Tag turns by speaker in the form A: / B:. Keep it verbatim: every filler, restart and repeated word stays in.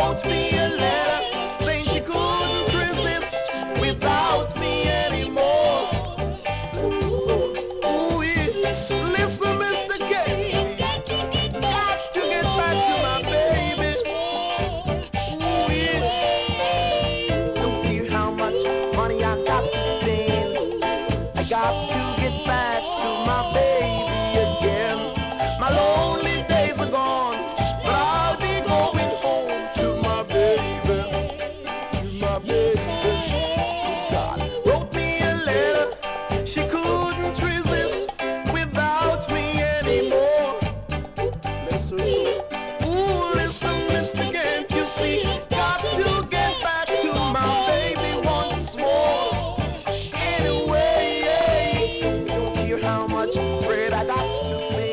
A: wrote me a letter saying she couldn't resist without me anymore. Ooh, yes. Listen, Mister K, got to get back to my baby. Ooh, yes. Don't care how much money I got to spend, I got to get back to my baby again. My lonely days are gone, but I'll be going home to my baby, to my baby. God wrote me a letter, she couldn't resist without me anymore. Listen, ooh, listen, mister, can't you see? Got to get back to my baby once more. Anyway, don't care how much bread I got to spend,